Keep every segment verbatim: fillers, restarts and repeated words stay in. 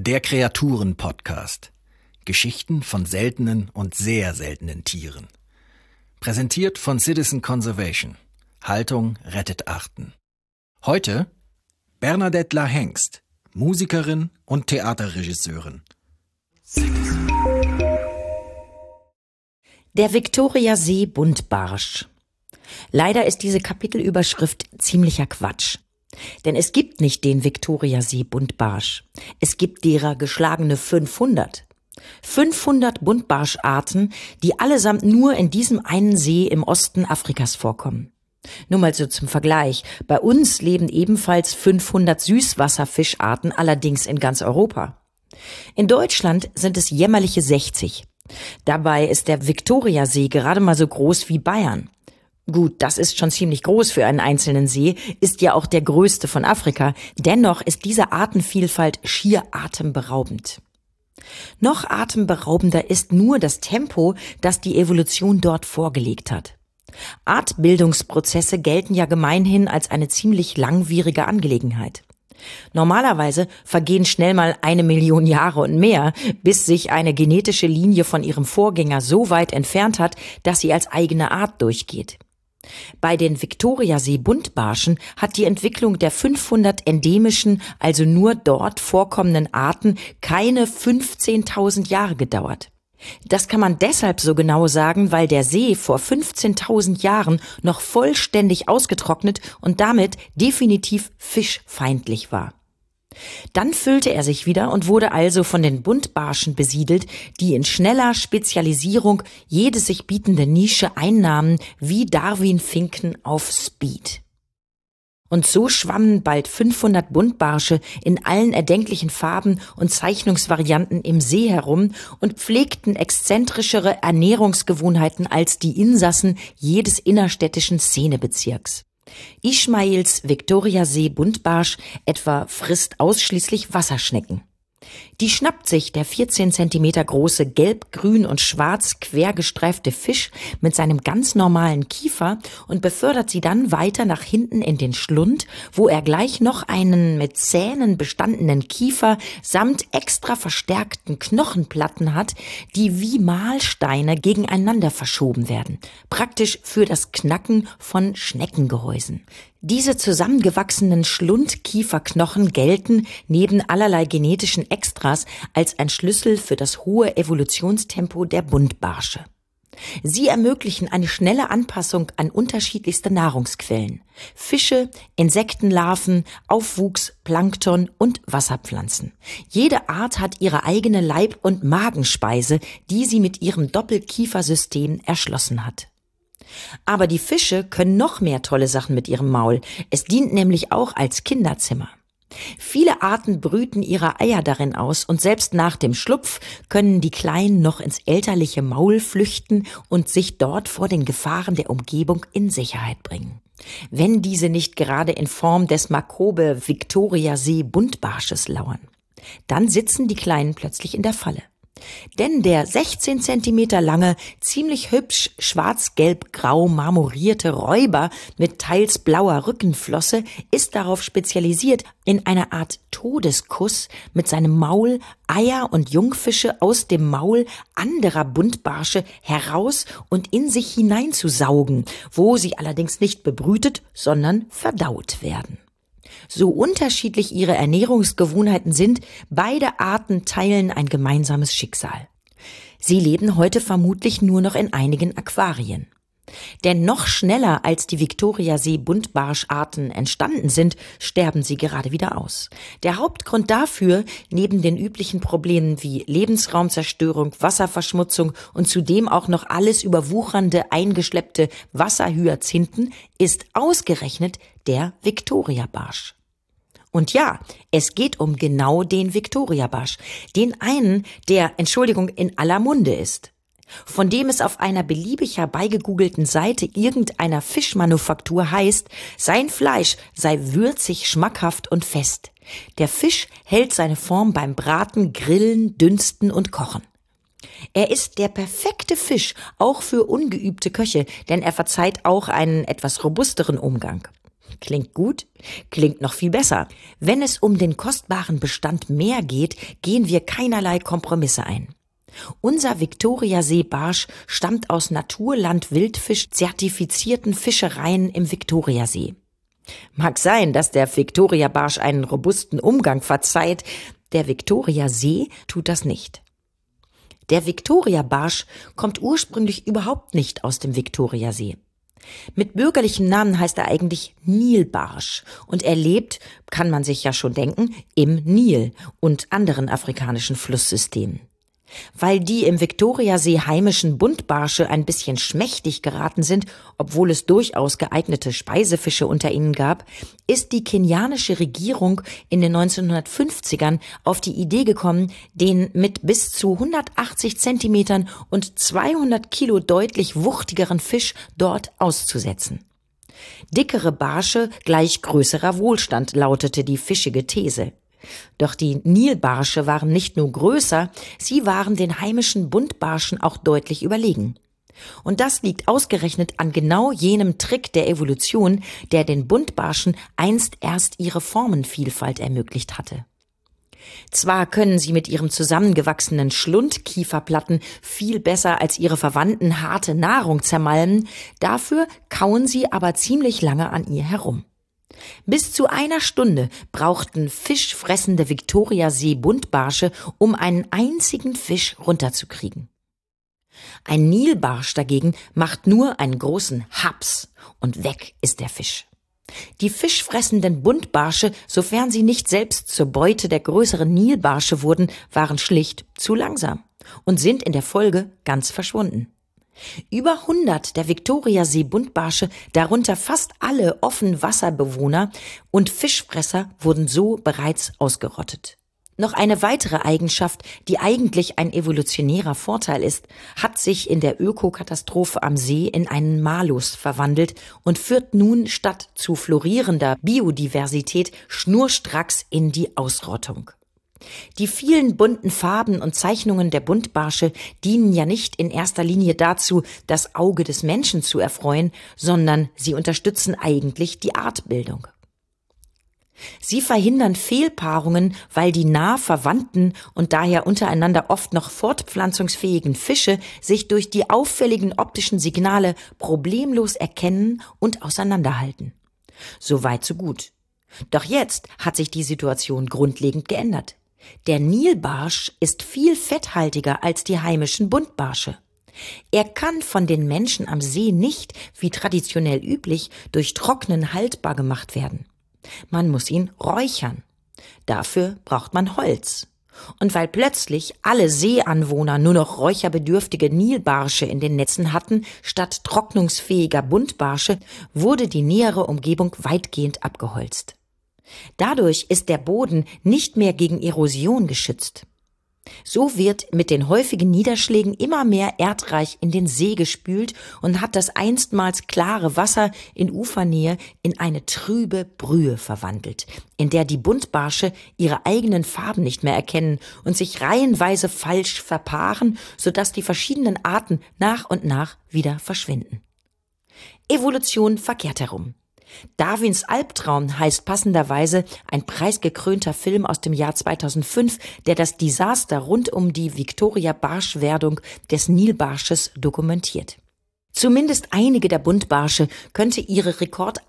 Der Kreaturen-Podcast. Geschichten von seltenen und sehr seltenen Tieren. Präsentiert von Citizen Conservation. Haltung rettet Arten. Heute Bernadette Lahengst, Musikerin und Theaterregisseurin. Der Viktoriasee-Buntbarsch. Leider ist diese Kapitelüberschrift ziemlicher Quatsch. Denn es gibt nicht den Viktoriasee-Buntbarsch. Es gibt derer geschlagene fünfhundert. fünfhundert Buntbarscharten, die allesamt nur in diesem einen See im Osten Afrikas vorkommen. Nur mal so zum Vergleich. Bei uns leben ebenfalls fünfhundert Süßwasserfischarten, allerdings in ganz Europa. In Deutschland sind es jämmerliche sechzig. Dabei ist der Viktoriasee gerade mal so groß wie Bayern. Gut, das ist schon ziemlich groß für einen einzelnen See, ist ja auch der größte von Afrika. Dennoch ist diese Artenvielfalt schier atemberaubend. Noch atemberaubender ist nur das Tempo, das die Evolution dort vorgelegt hat. Artbildungsprozesse gelten ja gemeinhin als eine ziemlich langwierige Angelegenheit. Normalerweise vergehen schnell mal eine Million Jahre und mehr, bis sich eine genetische Linie von ihrem Vorgänger so weit entfernt hat, dass sie als eigene Art durchgeht. Bei den Viktoriasee-Buntbarschen hat die Entwicklung der fünfhundert endemischen, also nur dort vorkommenden Arten keine fünfzehntausend Jahre gedauert. Das kann man deshalb so genau sagen, weil der See vor fünfzehntausend Jahren noch vollständig ausgetrocknet und damit definitiv fischfeindlich war. Dann füllte er sich wieder und wurde also von den Buntbarschen besiedelt, die in schneller Spezialisierung jede sich bietende Nische einnahmen, wie Darwin-Finken auf Speed. Und so schwammen bald fünfhundert Buntbarsche in allen erdenklichen Farben und Zeichnungsvarianten im See herum und pflegten exzentrischere Ernährungsgewohnheiten als die Insassen jedes innerstädtischen Szenebezirks. Ismails Viktoriasee-Buntbarsch etwa frisst ausschließlich Wasserschnecken. Die schnappt sich der vierzehn Zentimeter große gelb, grün und schwarz quergestreifte Fisch mit seinem ganz normalen Kiefer und befördert sie dann weiter nach hinten in den Schlund, wo er gleich noch einen mit Zähnen bestandenen Kiefer samt extra verstärkten Knochenplatten hat, die wie Mahlsteine gegeneinander verschoben werden, praktisch für das Knacken von Schneckengehäusen. Diese zusammengewachsenen Schlundkieferknochen gelten neben allerlei genetischen Extras als ein Schlüssel für das hohe Evolutionstempo der Buntbarsche. Sie ermöglichen eine schnelle Anpassung an unterschiedlichste Nahrungsquellen: Fische, Insektenlarven, Aufwuchs, Plankton und Wasserpflanzen. Jede Art hat ihre eigene Leib- und Magenspeise, die sie mit ihrem Doppelkiefersystem erschlossen hat. Aber die Fische können noch mehr tolle Sachen mit ihrem Maul. Es dient nämlich auch als Kinderzimmer. Viele Arten brüten ihre Eier darin aus und selbst nach dem Schlupf können die Kleinen noch ins elterliche Maul flüchten und sich dort vor den Gefahren der Umgebung in Sicherheit bringen. Wenn diese nicht gerade in Form des Makobe-Viktoriasee-Buntbarsches lauern. Dann sitzen die Kleinen plötzlich in der Falle. Denn der sechzehn Zentimeter lange, ziemlich hübsch schwarz-gelb-grau marmorierte Räuber mit teils blauer Rückenflosse ist darauf spezialisiert, in einer Art Todeskuss mit seinem Maul Eier und Jungfische aus dem Maul anderer Buntbarsche heraus und in sich hineinzusaugen, wo sie allerdings nicht bebrütet, sondern verdaut werden. So unterschiedlich ihre Ernährungsgewohnheiten sind, beide Arten teilen ein gemeinsames Schicksal. Sie leben heute vermutlich nur noch in einigen Aquarien. Denn noch schneller als die Viktoriasee-Buntbarscharten entstanden sind, sterben sie gerade wieder aus. Der Hauptgrund dafür, neben den üblichen Problemen wie Lebensraumzerstörung, Wasserverschmutzung und zudem auch noch alles überwuchernde eingeschleppte Wasserhyazinthen, ist ausgerechnet der Viktoriabarsch. Und ja, es geht um genau den Viktoriabarsch, den einen, der, Entschuldigung, in aller Munde ist. Von dem es auf einer beliebig herbeigegoogelten Seite irgendeiner Fischmanufaktur heißt, sein Fleisch sei würzig, schmackhaft und fest. Der Fisch hält seine Form beim Braten, Grillen, Dünsten und Kochen. Er ist der perfekte Fisch, auch für ungeübte Köche, denn er verzeiht auch einen etwas robusteren Umgang. Klingt gut, klingt noch viel besser. Wenn es um den kostbaren Bestand Meer geht, gehen wir keinerlei Kompromisse ein. Unser Viktoriasee-Barsch stammt aus Naturland Wildfisch zertifizierten Fischereien im Viktoriasee. Mag sein, dass der Viktoria-Barsch einen robusten Umgang verzeiht, der Viktoriasee tut das nicht. Der Viktoria-Barsch kommt ursprünglich überhaupt nicht aus dem Viktoriasee. Mit bürgerlichem Namen heißt er eigentlich Nilbarsch und er lebt, kann man sich ja schon denken, im Nil und anderen afrikanischen Flusssystemen. Weil die im Viktoriasee heimischen Buntbarsche ein bisschen schmächtig geraten sind, obwohl es durchaus geeignete Speisefische unter ihnen gab, ist die kenianische Regierung in den neunzehnhundertfünfzigern auf die Idee gekommen, den mit bis zu hundertachtzig Zentimetern und zweihundert Kilo deutlich wuchtigeren Fisch dort auszusetzen. Dickere Barsche gleich größerer Wohlstand, lautete die fischige These. Doch die Nilbarsche waren nicht nur größer, sie waren den heimischen Buntbarschen auch deutlich überlegen. Und das liegt ausgerechnet an genau jenem Trick der Evolution, der den Buntbarschen einst erst ihre Formenvielfalt ermöglicht hatte. Zwar können sie mit ihrem zusammengewachsenen Schlundkieferplatten viel besser als ihre Verwandten harte Nahrung zermalmen, dafür kauen sie aber ziemlich lange an ihr herum. Bis zu einer Stunde brauchten fischfressende Viktoriasee-Buntbarsche, um einen einzigen Fisch runterzukriegen. Ein Nilbarsch dagegen macht nur einen großen Haps und weg ist der Fisch. Die fischfressenden Buntbarsche, sofern sie nicht selbst zur Beute der größeren Nilbarsche wurden, waren schlicht zu langsam und sind in der Folge ganz verschwunden. Über hundert der Viktoriasee-Buntbarsche, darunter fast alle Offenwasserbewohner und Fischfresser, wurden so bereits ausgerottet. Noch eine weitere Eigenschaft, die eigentlich ein evolutionärer Vorteil ist, hat sich in der Ökokatastrophe am See in einen Malus verwandelt und führt nun statt zu florierender Biodiversität schnurstracks in die Ausrottung. Die vielen bunten Farben und Zeichnungen der Buntbarsche dienen ja nicht in erster Linie dazu, das Auge des Menschen zu erfreuen, sondern sie unterstützen eigentlich die Artbildung. Sie verhindern Fehlpaarungen, weil die nah verwandten und daher untereinander oft noch fortpflanzungsfähigen Fische sich durch die auffälligen optischen Signale problemlos erkennen und auseinanderhalten. So weit, so gut. Doch jetzt hat sich die Situation grundlegend geändert. Der Nilbarsch ist viel fetthaltiger als die heimischen Buntbarsche. Er kann von den Menschen am See nicht, wie traditionell üblich, durch Trocknen haltbar gemacht werden. Man muss ihn räuchern. Dafür braucht man Holz. Und weil plötzlich alle Seeanwohner nur noch räucherbedürftige Nilbarsche in den Netzen hatten, statt trocknungsfähiger Buntbarsche, wurde die nähere Umgebung weitgehend abgeholzt. Dadurch ist der Boden nicht mehr gegen Erosion geschützt. So wird mit den häufigen Niederschlägen immer mehr Erdreich in den See gespült und hat das einstmals klare Wasser in Ufernähe in eine trübe Brühe verwandelt, in der die Buntbarsche ihre eigenen Farben nicht mehr erkennen und sich reihenweise falsch verpaaren, sodass die verschiedenen Arten nach und nach wieder verschwinden. Evolution verkehrt herum. Darwins Albtraum heißt passenderweise ein preisgekrönter Film aus dem Jahr zweitausendfünf, der das Desaster rund um die Viktoria-Barschwerdung des Nilbarsches dokumentiert. Zumindest einige der Buntbarsche könnte ihre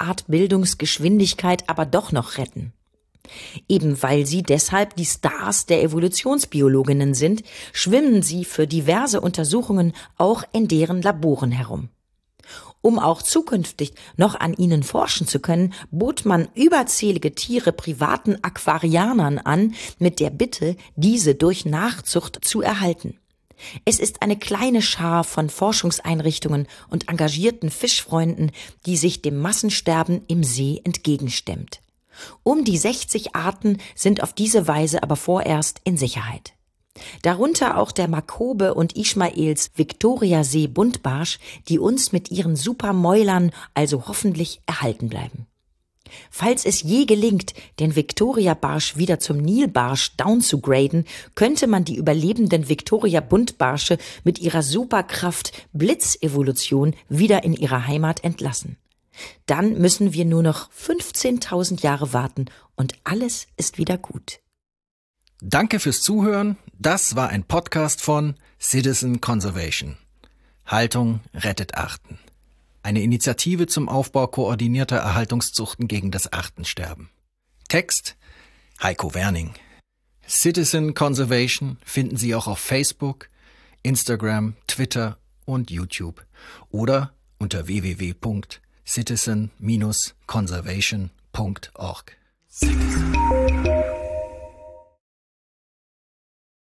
Rekordartbildungsgeschwindigkeit aber doch noch retten. Eben weil sie deshalb die Stars der Evolutionsbiologinnen sind, schwimmen sie für diverse Untersuchungen auch in deren Laboren herum. Um auch zukünftig noch an ihnen forschen zu können, bot man überzählige Tiere privaten Aquarianern an, mit der Bitte, diese durch Nachzucht zu erhalten. Es ist eine kleine Schar von Forschungseinrichtungen und engagierten Fischfreunden, die sich dem Massensterben im See entgegenstemmt. Um die sechzig Arten sind auf diese Weise aber vorerst in Sicherheit. Darunter auch der Makobe und Ismaels Viktoriasee-Buntbarsch, die uns mit ihren Supermäulern also hoffentlich erhalten bleiben. Falls es je gelingt, den Viktoria-Barsch wieder zum Nilbarsch downzugraden, könnte man die überlebenden Viktoria-Buntbarsche mit ihrer Superkraft Blitzevolution wieder in ihre Heimat entlassen. Dann müssen wir nur noch fünfzehntausend Jahre warten und alles ist wieder gut. Danke fürs Zuhören. Das war ein Podcast von Citizen Conservation. Haltung rettet Arten. Eine Initiative zum Aufbau koordinierter Erhaltungszuchten gegen das Artensterben. Text Heiko Werning. Citizen Conservation finden Sie auch auf Facebook, Instagram, Twitter und YouTube oder unter w w w punkt citizen Bindestrich conservation punkt org.